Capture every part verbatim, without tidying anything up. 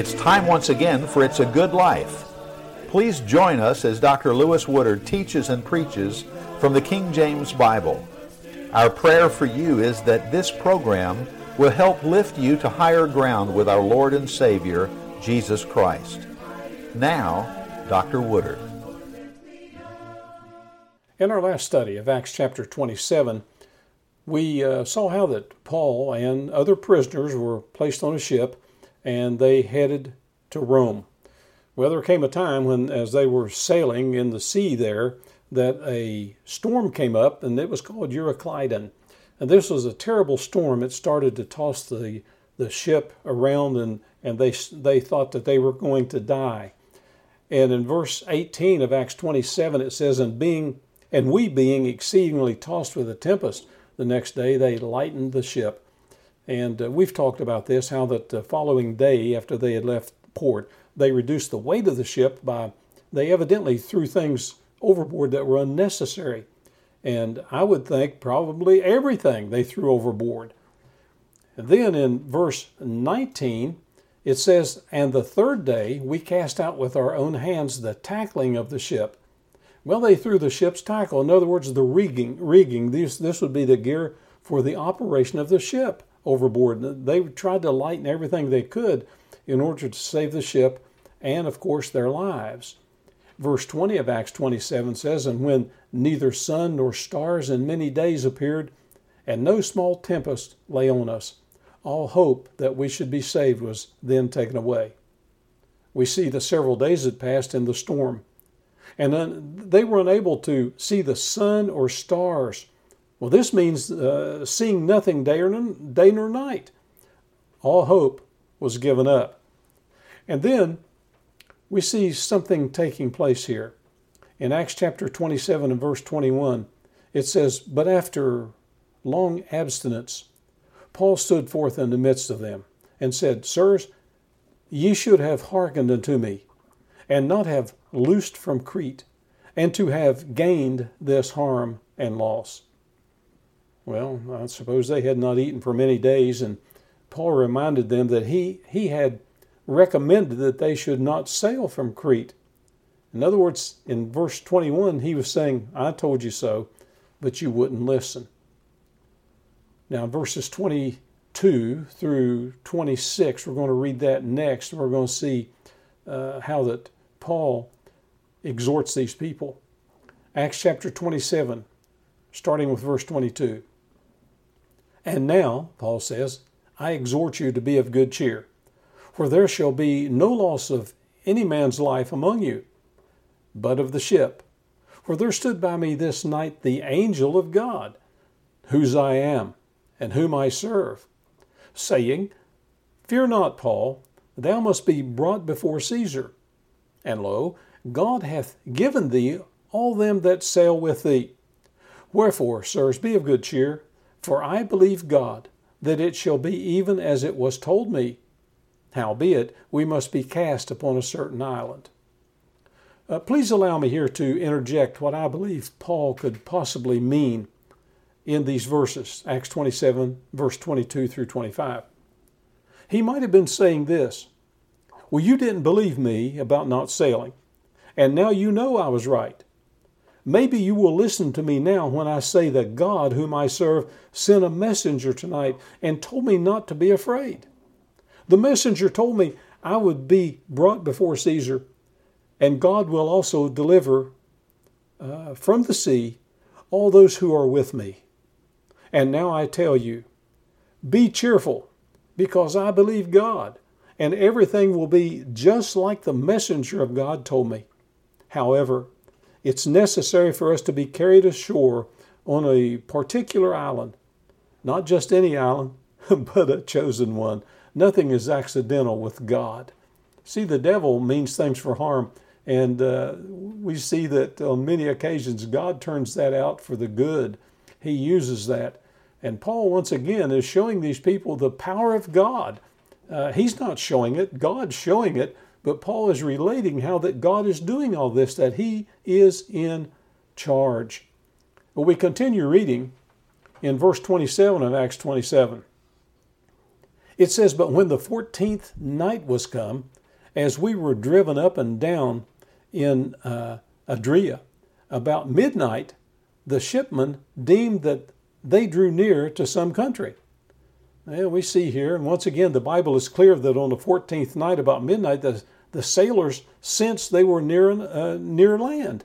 It's time once again for It's a Good Life. Please join us as Doctor Lewis Woodard teaches and preaches from the King James Bible. Our prayer for you is that this program will help lift you to higher ground with our Lord and Savior, Jesus Christ. Now, Doctor Woodard. In our last study of Acts chapter twenty-seven, we uh, saw how that Paul and other prisoners were placed on a ship and they headed to Rome. Well, there came a time when, as they were sailing in the sea there, that a storm came up, and it was called Euroclydon. And this was a terrible storm. It started to toss the, the ship around, and, and they, they thought that they were going to die. And in verse eighteen of Acts twenty-seven, it says, And being and we being exceedingly tossed with a tempest, the next day they lightened the ship. And uh, we've talked about this, how that the following day after they had left port, they reduced the weight of the ship by, they evidently threw things overboard that were unnecessary. And I would think probably everything they threw overboard. And then in verse nineteen, it says, And the third day we cast out with our own hands the tackling of the ship. Well, they threw the ship's tackle. In other words, the rigging. rigging. This, this would be the gear for the operation of the ship overboard. They tried to lighten everything they could in order to save the ship and, of course, their lives. Verse twenty of Acts twenty-seven says, And when neither sun nor stars in many days appeared, and no small tempest lay on us, all hope that we should be saved was then taken away. We see that several days had passed in the storm, and then they were unable to see the sun or stars. Well, this means uh, seeing nothing day, or, day nor night. All hope was given up. And then we see something taking place here. In Acts chapter twenty-seven and verse twenty-one, it says, But after long abstinence, Paul stood forth in the midst of them, and said, Sirs, ye should have hearkened unto me, and not have loosed from Crete, and to have gained this harm and loss. Well, I suppose they had not eaten for many days, and Paul reminded them that he, he had recommended that they should not sail from Crete. In other words, in verse twenty-one, he was saying, I told you so, but you wouldn't listen. Now, verses twenty-two through twenty-six, we're going to read that next. We're going to see uh, how that Paul exhorts these people. Acts chapter twenty-seven, starting with verse twenty-two. And now, Paul says, I exhort you to be of good cheer, for there shall be no loss of any man's life among you, but of the ship. For there stood by me this night the angel of God, whose I am, and whom I serve, saying, Fear not, Paul, thou must be brought before Caesar. And lo, God hath given thee all them that sail with thee. Wherefore, sirs, be of good cheer, for I believe God, that it shall be even as it was told me. Howbeit, we must be cast upon a certain island. Uh, please allow me here to interject what I believe Paul could possibly mean in these verses, Acts twenty-seven, verse twenty-two through twenty-five. He might have been saying this, Well, you didn't believe me about not sailing, and now you know I was right. Maybe you will listen to me now when I say that God, whom I serve, sent a messenger tonight and told me not to be afraid. The messenger told me I would be brought before Caesar, and God will also deliver uh, from the sea all those who are with me. And now I tell you, be cheerful, because I believe God, and everything will be just like the messenger of God told me. However, it's necessary for us to be carried ashore on a particular island, not just any island, but a chosen one. Nothing is accidental with God. See, the devil means things for harm, and uh, we see that on many occasions God turns that out for the good. He uses that. And Paul, once again, is showing these people the power of God. Uh, he's not showing it, God's showing it, but Paul is relating how that God is doing all this, that he is in charge. Well, we continue reading in verse twenty-seven of Acts twenty-seven. It says, but when the fourteenth night was come, as we were driven up and down in uh, Adria, about midnight, the shipmen deemed that they drew near to some country. And we see here, and once again, the Bible is clear that on the fourteenth night, about midnight, the, the sailors sensed they were near, uh, near land.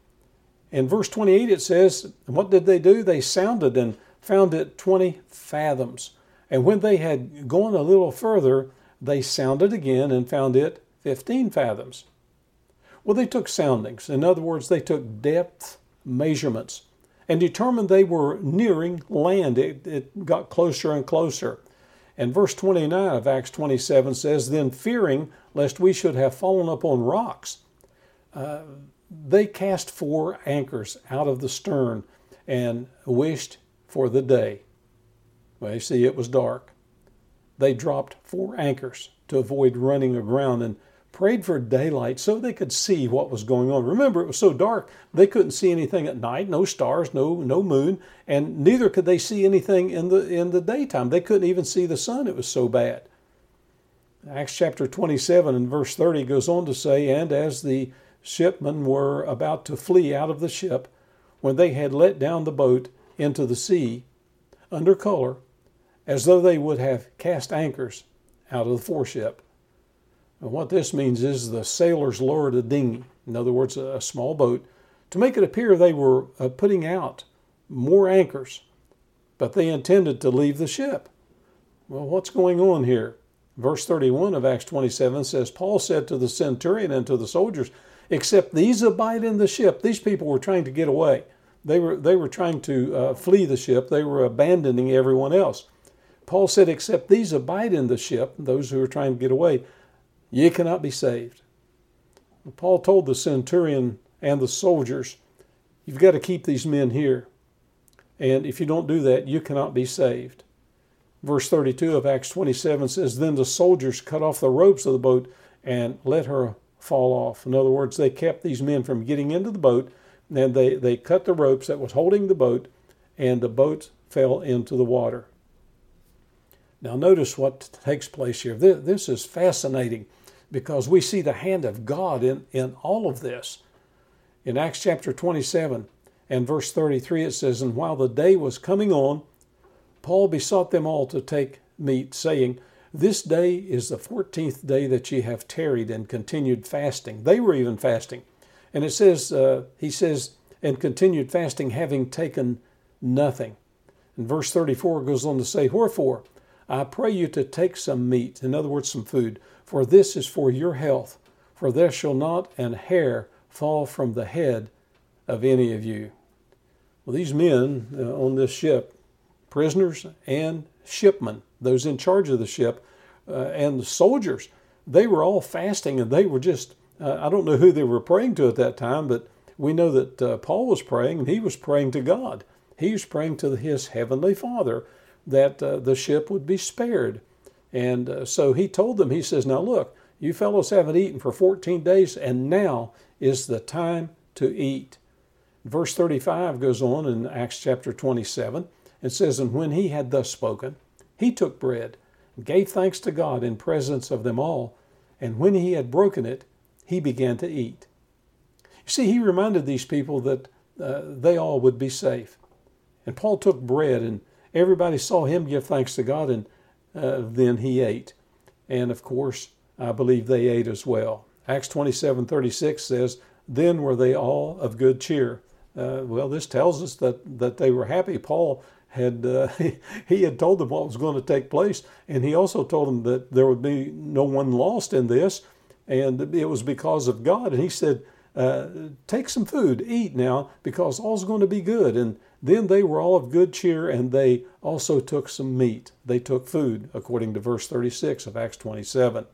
In verse twenty-eight, it says, what did they do? They sounded and found it twenty fathoms. And when they had gone a little further, they sounded again and found it fifteen fathoms. Well, they took soundings. In other words, they took depth measurements and determined they were nearing land. It, it got closer and closer. And verse twenty-nine of Acts twenty-seven says, then fearing lest we should have fallen upon rocks, uh, they cast four anchors out of the stern and wished for the day. Well, you see, it was dark. They dropped four anchors to avoid running aground and prayed for daylight so they could see what was going on. Remember, it was so dark, they couldn't see anything at night, no stars, no no moon, and neither could they see anything in the in the daytime. They couldn't even see the sun. It was so bad. Acts chapter twenty-seven and verse thirty goes on to say, and as the shipmen were about to flee out of the ship, when they had let down the boat into the sea under color, as though they would have cast anchors out of the foreship. And what this means is the sailors lowered a dinghy, in other words, a small boat, to make it appear they were uh, putting out more anchors, but they intended to leave the ship. Well, what's going on here? Verse thirty-one of Acts twenty-seven says, Paul said to the centurion and to the soldiers, except these abide in the ship. These people were trying to get away. They were, they were trying to uh, flee the ship. They were abandoning everyone else. Paul said, except these abide in the ship, those who are trying to get away, ye cannot be saved. Paul told the centurion and the soldiers, you've got to keep these men here. And if you don't do that, you cannot be saved. Verse thirty-two of Acts twenty-seven says, then the soldiers cut off the ropes of the boat and let her fall off. In other words, they kept these men from getting into the boat, and they, they cut the ropes that was holding the boat, and the boat fell into the water. Now notice what takes place here. This, this is fascinating because we see the hand of God in, in all of this. In Acts chapter twenty-seven and verse thirty-three, it says, and while the day was coming on, Paul besought them all to take meat, saying, this day is the fourteenth day that ye have tarried and continued fasting. They were even fasting. And it says, uh, he says, and continued fasting, having taken nothing. And verse thirty-four goes on to say, wherefore, I pray you to take some meat, in other words, some food, for this is for your health, for there shall not an hair fall from the head of any of you. Well, these men uh, on this ship, prisoners and shipmen, those in charge of the ship, uh, and the soldiers, they were all fasting, and they were just, uh, I don't know who they were praying to at that time, but we know that uh, Paul was praying, and he was praying to God. He was praying to his heavenly Father that uh, the ship would be spared. And uh, so he told them, he says, now look, you fellows haven't eaten for fourteen days, and now is the time to eat. Verse thirty-five goes on in Acts chapter twenty-seven. It says, and when he had thus spoken, he took bread, and gave thanks to God in presence of them all, and when he had broken it, he began to eat. You see, he reminded these people that uh, they all would be safe. And Paul took bread, and everybody saw him give thanks to God, and uh, then he ate. And of course, I believe they ate as well. Acts twenty-seven thirty-six says, then were they all of good cheer. Uh, well, this tells us that, that they were happy. Paul had uh, he had told them what was going to take place, and he also told them that there would be no one lost in this, and it was because of God. And he said, uh, take some food, eat now, because all's going to be good. And then they were all of good cheer, and they also took some meat. They took food, according to verse thirty-six of Acts twenty-seven.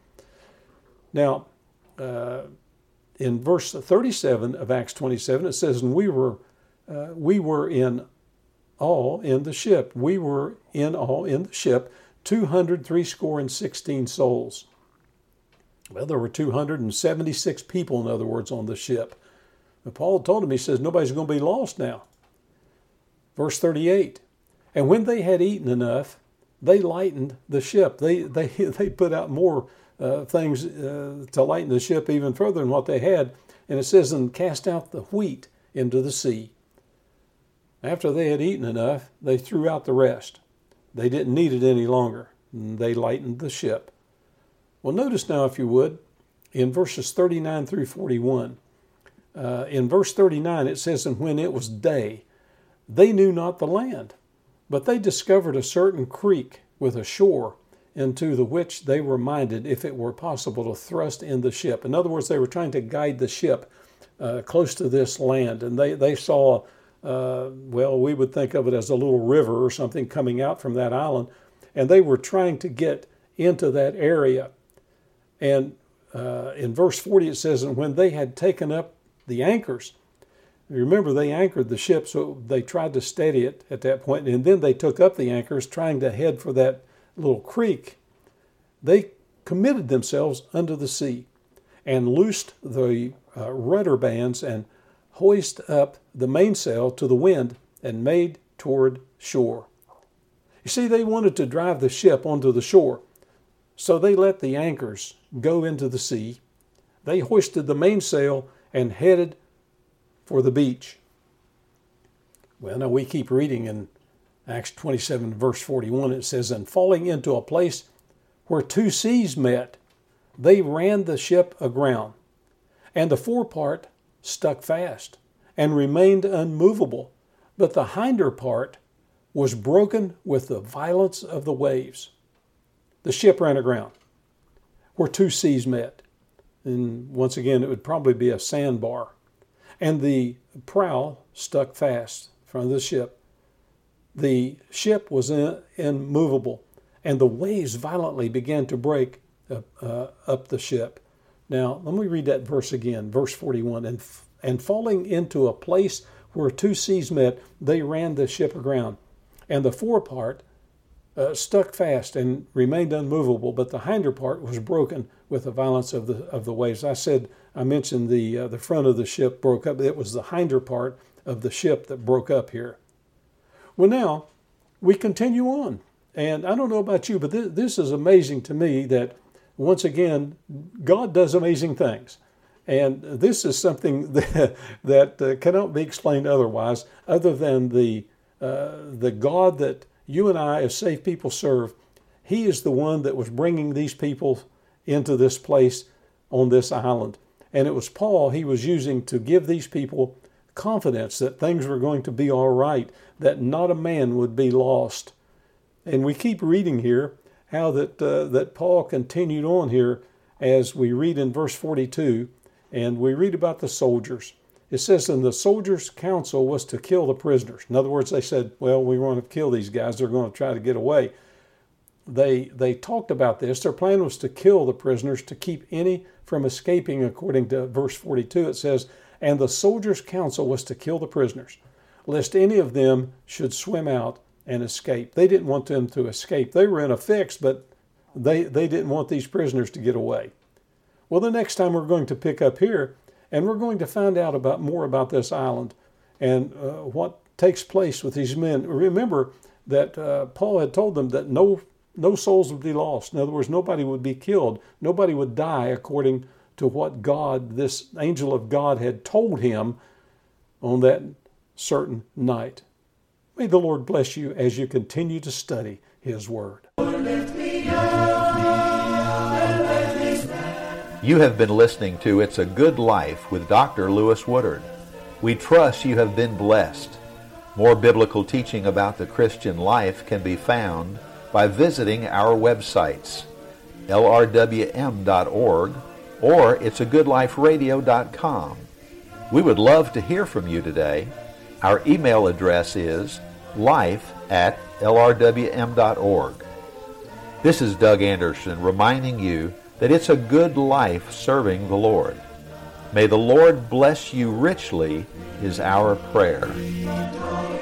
Now, uh, in verse thirty-seven of Acts twenty-seven, it says, and we were uh, we were in all in the ship. We were in all in the ship, two hundred threescore and sixteen souls. Well, there were two hundred seventy-six people, in other words, on the ship. But Paul told him, he says, nobody's going to be lost now. Verse thirty-eight, and when they had eaten enough, they lightened the ship. They they they put out more uh, things uh, to lighten the ship even further than what they had. And it says, and cast out the wheat into the sea. After they had eaten enough, they threw out the rest. They didn't need it any longer. They lightened the ship. Well, notice now, if you would, in verses thirty-nine through forty-one. Uh, in verse thirty-nine, it says, and when it was day, they knew not the land, but they discovered a certain creek with a shore, into the which they were minded, if it were possible, to thrust in the ship. In other words, they were trying to guide the ship uh, close to this land, and they, they saw, uh, well, we would think of it as a little river or something coming out from that island, and they were trying to get into that area. And uh, in verse forty, it says, and when they had taken up the anchors, remember, they anchored the ship, so they tried to steady it at that point, and then they took up the anchors, trying to head for that little creek. They committed themselves unto the sea, and loosed the uh, rudder bands, and hoist up the mainsail to the wind, and made toward shore. You see, they wanted to drive the ship onto the shore, so they let the anchors go into the sea. They hoisted the mainsail and headed for the beach. Well, now we keep reading in Acts twenty-seven, verse forty-one, it says, and falling into a place where two seas met, they ran the ship aground, and the forepart stuck fast and remained unmovable, but the hinder part was broken with the violence of the waves. The ship ran aground where two seas met. And once again, it would probably be a sandbar. And the prow stuck fast in front of the ship. The ship was in, immovable, and the waves violently began to break uh, uh, up the ship. Now, let me read that verse again, verse forty-one. And, and falling into a place where two seas met, they ran the ship aground, and the forepart uh, stuck fast and remained unmovable, but the hinder part was broken with the violence of the of the waves. I said, I mentioned the uh, the front of the ship broke up. It was the hinder part of the ship that broke up here. Well, now we continue on, and I don't know about you, but this, this is amazing to me that once again God does amazing things, and this is something that that uh, cannot be explained otherwise, other than the uh, the God that you and I, as saved people, serve. He is the one that was bringing these people into this place on this island. And it was Paul he was using to give these people confidence that things were going to be all right, that not a man would be lost. And we keep reading here how that uh, that Paul continued on here as we read in verse forty-two, and we read about the soldiers. It says, and the soldiers' counsel was to kill the prisoners. In other words, they said, well, we want to kill these guys. They're going to try to get away. They they talked about this. Their plan was to kill the prisoners, to keep any from escaping. According to verse forty-two, it says, and the soldiers' counsel was to kill the prisoners, lest any of them should swim out and escape. They didn't want them to escape. They were in a fix, but they, they didn't want these prisoners to get away. Well, the next time we're going to pick up here, and we're going to find out about more about this island and uh, what takes place with these men. Remember that uh, Paul had told them that no no souls would be lost. In other words, nobody would be killed. Nobody would die according to what God, this angel of God, had told him on that certain night. May the Lord bless you as you continue to study His Word. You have been listening to It's a Good Life with Doctor Lewis Woodard. We trust you have been blessed. More biblical teaching about the Christian life can be found by visiting our websites, L R W M dot org or it's a good life radio dot com. We would love to hear from you today. Our email address is life at L R W M dot org. This is Doug Anderson reminding you that it's a good life serving the Lord. May the Lord bless you richly is our prayer.